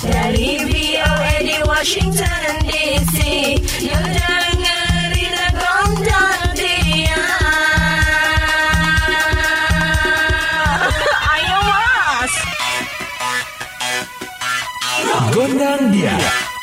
Dari VOA di Washington DC, you dengerin Gondang Dia. Ayo Mas. Gondang Dia.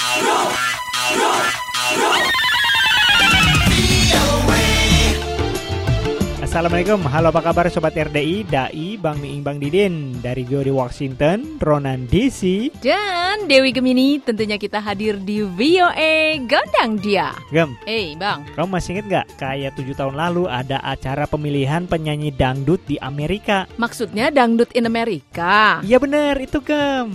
Assalamualaikum, halo apa kabar Sobat RDI, Dai, Bang Miing, Bang Didin. Dari Bio di Washington, Ronan DC dan Dewi Gemini. Tentunya kita hadir di VOA Gondang Dia. Gem, Bang, kamu masih inget gak kayak 7 tahun lalu ada acara pemilihan penyanyi dangdut di Amerika? maksudnya dangdut in Amerika? Iya bener, itu Gem.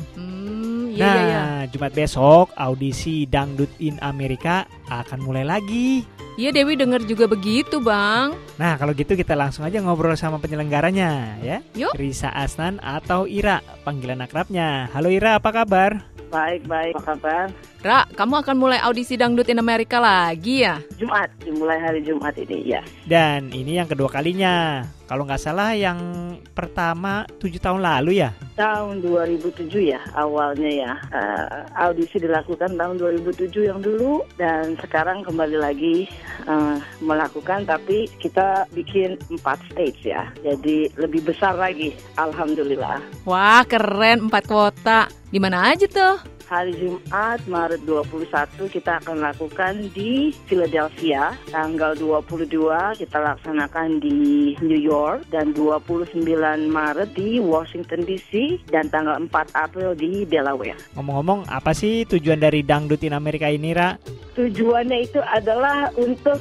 Iya. Jumat besok audisi dangdut in Amerika akan mulai lagi. Iya, Dewi dengar juga begitu, Bang. Nah, kalau gitu kita langsung aja ngobrol sama penyelenggaranya, ya. Yuk. Risa Asnan atau Ira, panggilan akrabnya. Halo Ira, apa kabar? Baik, apa kabar? Ra, kamu akan mulai audisi dangdut in Amerika lagi ya? Jumat, dimulai hari Jumat ini, ya. Dan ini yang kedua kalinya. Kalau nggak salah yang pertama 7 tahun lalu ya? Tahun 2007 ya, awalnya ya. Audisi dilakukan tahun 2007 yang dulu. Dan sekarang kembali lagi melakukan, tapi kita bikin 4 stage ya. Jadi lebih besar lagi, alhamdulillah. Wah, keren, 4 kota. Di mana aja tuh? Hari Jumat, Maret 21 kita akan lakukan di Philadelphia. Tanggal 22 kita laksanakan di New York. Dan 29 Maret di Washington DC. Dan tanggal 4 April di Delaware. Ngomong-ngomong, apa sih tujuan dari Dangdut in Amerika ini, Ra? Tujuannya itu adalah untuk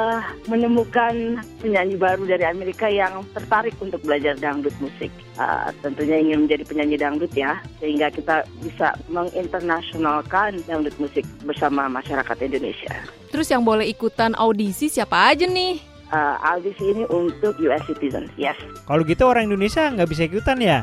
menemukan penyanyi baru dari Amerika yang tertarik untuk belajar dangdut musik. Tentunya ingin menjadi penyanyi dangdut ya, sehingga kita bisa menginternasionalkan dangdut musik bersama masyarakat Indonesia. Terus yang boleh ikutan audisi siapa aja nih? Audisi ini untuk US citizen, yes. Kalau gitu orang Indonesia nggak bisa ikutan ya?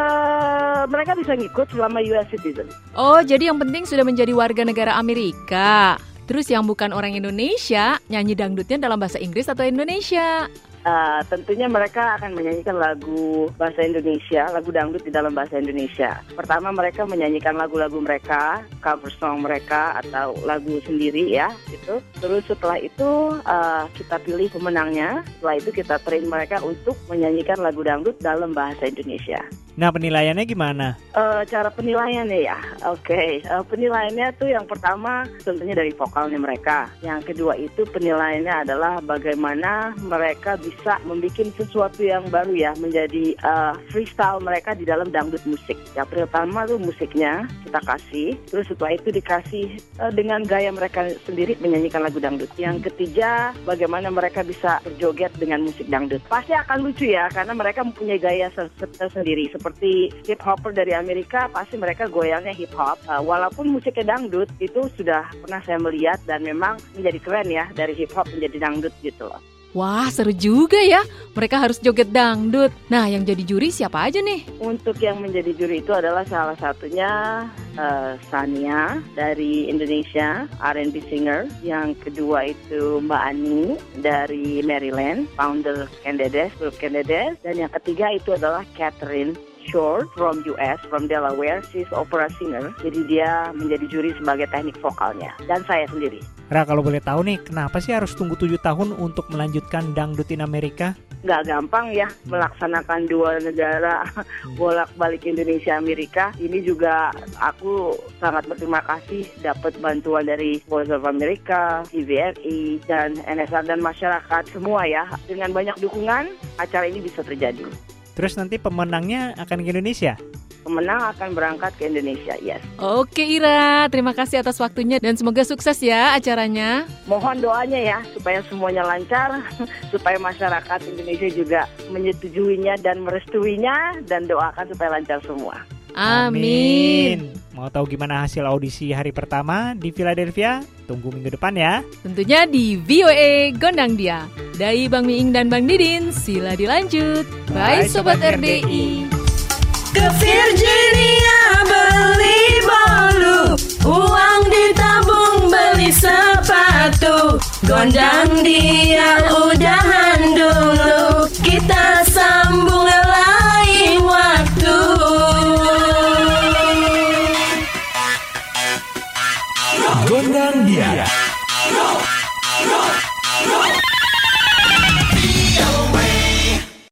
Mereka bisa ngikut selama US citizen. Oh, jadi yang penting sudah menjadi warga negara Amerika. Terus yang bukan orang Indonesia, nyanyi dangdutnya dalam bahasa Inggris atau Indonesia? Tentunya mereka akan menyanyikan lagu bahasa Indonesia, lagu dangdut di dalam bahasa Indonesia. Pertama mereka menyanyikan lagu-lagu mereka, cover song mereka atau lagu sendiri ya, gitu. Terus setelah itu kita pilih pemenangnya. Setelah itu kita train mereka untuk menyanyikan lagu dangdut dalam bahasa Indonesia. Nah, penilaiannya gimana? Cara penilaiannya ya, oke. Penilaiannya tuh yang pertama tentunya dari vokalnya mereka. Yang kedua itu penilaiannya adalah bagaimana mereka bisa membuat sesuatu yang baru ya, menjadi freestyle mereka di dalam dangdut musik. Yang pertama tuh musiknya kita kasih, terus setelah itu dikasih dengan gaya mereka sendiri menyanyikan lagu dangdut. Yang ketiga, bagaimana mereka bisa berjoget dengan musik dangdut. Pasti akan lucu ya, karena mereka mempunyai gaya sendiri. Seperti hip hopper dari Amerika, pasti mereka goyangnya hip hop. Walaupun musiknya dangdut, itu sudah pernah saya melihat dan memang menjadi keren ya, dari hip hop menjadi dangdut gitu loh. Wah, seru juga ya. Mereka harus joget dangdut. Nah, yang jadi juri siapa aja nih? Untuk yang menjadi juri itu adalah salah satunya Sania dari Indonesia, R&B singer. Yang kedua itu Mbak Ani dari Maryland, founder Candedes, grup Candedes. Dan yang ketiga itu adalah Catherine Shore from US, from Delaware. She's opera singer. Jadi dia menjadi juri sebagai teknik vokalnya. Dan saya sendiri. Ra, kalau boleh tahu nih, kenapa sih harus tunggu 7 tahun untuk melanjutkan Dangdut in Amerika? Nggak gampang ya melaksanakan 2 negara bolak-balik Indonesia Amerika. Ini juga aku sangat berterima kasih dapat bantuan dari Voice of America, TVRI, dan NSR dan masyarakat semua ya. Dengan banyak dukungan, acara ini bisa terjadi. Terus nanti pemenangnya akan ke Indonesia? Pemenang akan berangkat ke Indonesia, yes. Oke Ira, terima kasih atas waktunya dan semoga sukses ya acaranya. Mohon doanya ya, supaya semuanya lancar, supaya masyarakat Indonesia juga menyetujuinya dan merestuinya, dan doakan supaya lancar semua. Amin. Mau tahu gimana hasil audisi hari pertama di Philadelphia? Tunggu minggu depan ya. Tentunya di VOA Gondang Dia. Dari Bang Miing dan Bang Didin, sila dilanjut. Bye Sobat RDI. Ke Virginia beli bolu, uang ditabung beli sepatu. Gondang Dia udahan dulu, kita sambung lain waktu. Gondang dia.